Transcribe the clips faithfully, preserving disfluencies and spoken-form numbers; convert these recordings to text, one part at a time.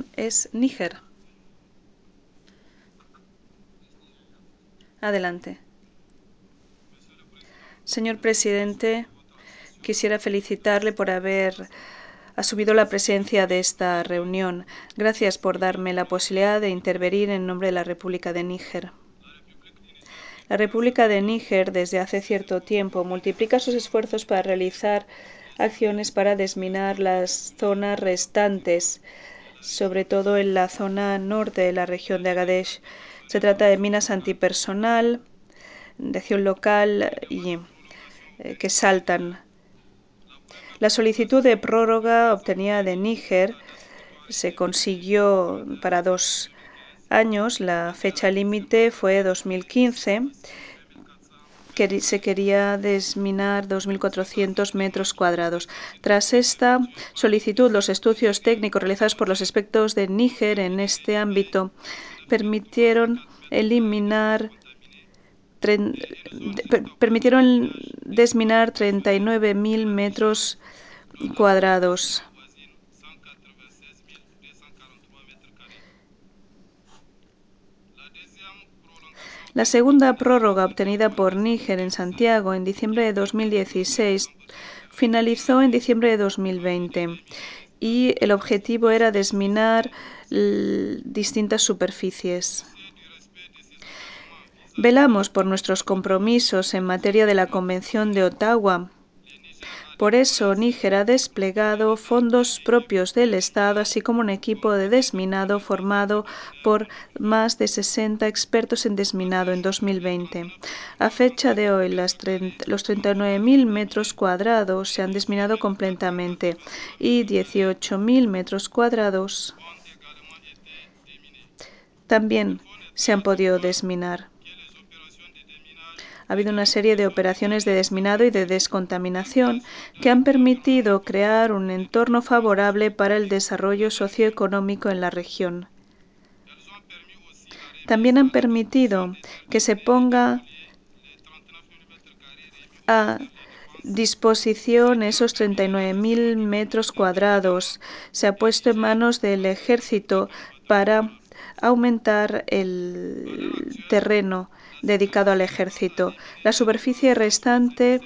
región es Níger. Adelante. Señor presidente, quisiera felicitarle por haber asumido la presidencia de esta reunión. Gracias por darme la posibilidad de intervenir en nombre de la República de Níger. La República de Níger, desde hace cierto tiempo, multiplica sus esfuerzos para realizar acciones para desminar las zonas restantes, sobre todo en la zona norte de la región de Agadesh. Se trata de minas antipersonal, de acción local y eh, que saltan. La solicitud de prórroga obtenida de Níger se consiguió para dos años. La fecha límite fue dos mil quince. Que se quería desminar dos mil cuatrocientos metros cuadrados. Tras esta solicitud, los estudios técnicos realizados por los expertos de Níger en este ámbito permitieron eliminar permitieron desminar treinta y nueve mil metros cuadrados. La segunda prórroga obtenida por Níger en Santiago en diciembre de dos mil dieciséis finalizó en diciembre de dos mil veinte y el objetivo era desminar distintas superficies. Velamos por nuestros compromisos en materia de la Convención de Ottawa. Por eso, Níger ha desplegado fondos propios del Estado, así como un equipo de desminado formado por más de sesenta expertos en desminado en dos mil veinte. A fecha de hoy, las los treinta y nueve mil metros cuadrados se han desminado completamente y dieciocho mil metros cuadrados también se han podido desminar. Ha habido una serie de operaciones de desminado y de descontaminación que han permitido crear un entorno favorable para el desarrollo socioeconómico en la región. También han permitido que se ponga a disposición esos treinta y nueve mil metros cuadrados. Se ha puesto en manos del ejército para aumentar el terreno dedicado al ejército. La superficie restante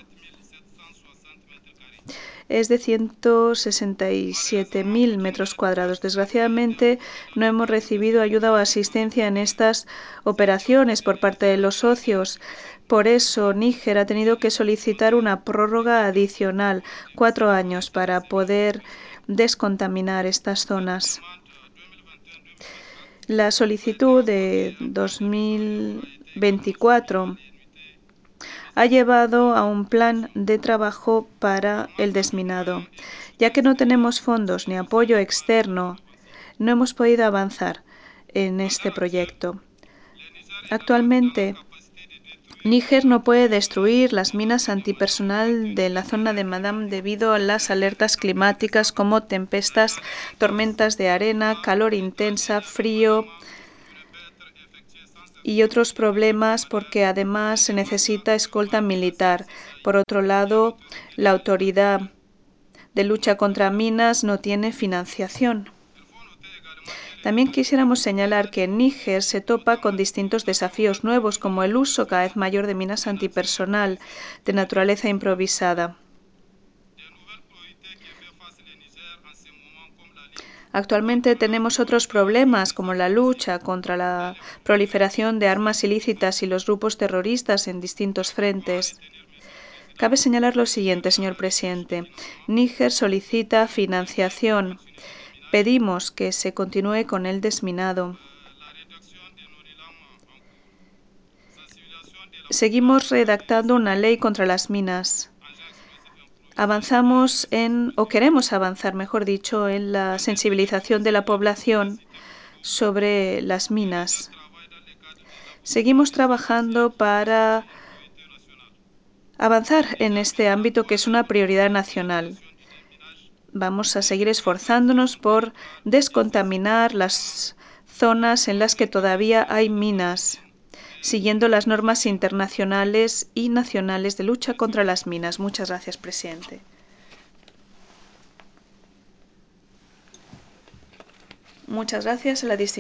es de ciento sesenta y siete mil metros cuadrados. Desgraciadamente, no hemos recibido ayuda o asistencia en estas operaciones por parte de los socios. Por eso, Níger ha tenido que solicitar una prórroga adicional, cuatro años, para poder descontaminar estas zonas. La solicitud de dos mil veinticuatro ha llevado a un plan de trabajo para el desminado. Ya que no tenemos fondos ni apoyo externo, no hemos podido avanzar en este proyecto. Actualmente, Níger no puede destruir las minas antipersonal de la zona de Madame debido a las alertas climáticas como tempestas, tormentas de arena, calor intensa, frío y otros problemas, porque además se necesita escolta militar. Por otro lado, la autoridad de lucha contra minas no tiene financiación. También quisiéramos señalar que en Níger se topa con distintos desafíos nuevos, como el uso cada vez mayor de minas antipersonal de naturaleza improvisada. Actualmente tenemos otros problemas, como la lucha contra la proliferación de armas ilícitas y los grupos terroristas en distintos frentes. Cabe señalar lo siguiente, señor presidente. Níger solicita financiación. Pedimos que se continúe con el desminado. Seguimos redactando una ley contra las minas. Avanzamos en, o queremos avanzar, mejor dicho, en la sensibilización de la población sobre las minas. Seguimos trabajando para avanzar en este ámbito que es una prioridad nacional. Vamos a seguir esforzándonos por descontaminar las zonas en las que todavía hay minas, siguiendo las normas internacionales y nacionales de lucha contra las minas. Muchas gracias, presidente. Muchas gracias a la